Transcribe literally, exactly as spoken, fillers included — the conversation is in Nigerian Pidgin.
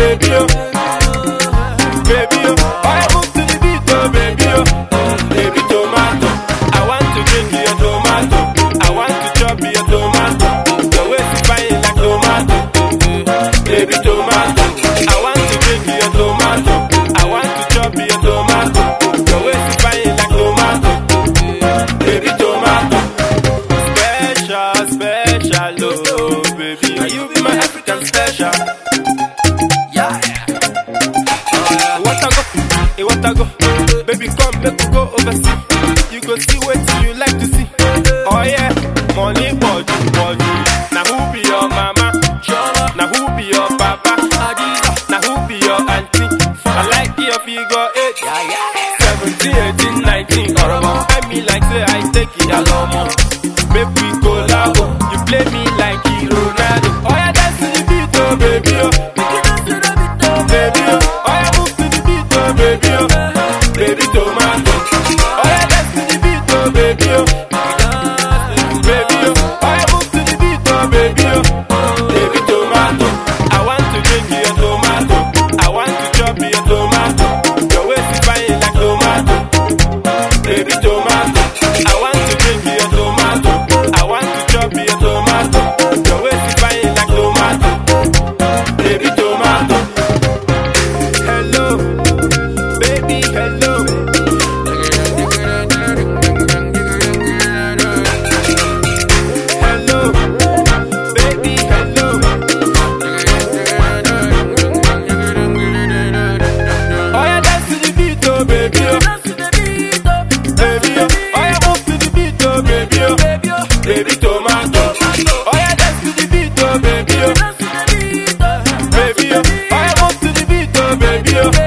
baby, oh. Baby, oh. I move to the beat, oh, baby, oh. Baby tomato, I want to drink your tomato. I want to chop your tomato. Your waist is fine like tomato. Baby tomato, I want to drink your tomato. I want to chop your tomato. Your waist is fine like tomato. Baby tomato, special, special, oh baby, you be my African special. Yeah. What I go, eh, what I go, baby come make we go overseas. You go see what you like to see. Oh yeah, money body, body. Now who be your mama? Now who be your papa? Now who be your auntie? I like your figure eight, seventeen, eighteen, nineteen. I mean like say I take it along. Make we go labo. You play me like Ronaldo. Oh yeah, dance to the beat, oh baby, oh. Baby, oh. Oh yeah, move to the beat, oh baby, oh. Baby tomato. Oh yeah, dance to the beat, oh baby, oh. Baby, oh. Oh yeah, move to the beat, oh baby, oh. Baby tomato. I want to drink your tomato. I want to chop your tomato. Your waist is fine like tomato. Baby tomato. I want to drink your tomato. I want to chop your tomato. Your waist is fine like tomato. Baby tomato. Hello, baby, hello. Hello, baby, hello. Oh yeah, dance to the beat, oh baby, oh. Baby, oh. Oh yeah, move to the beat, oh baby, oh. Baby tomato. Oh yeah, dance to the beat, oh baby, oh. Baby, oh. Oh yeah, move to the beat, oh baby, oh.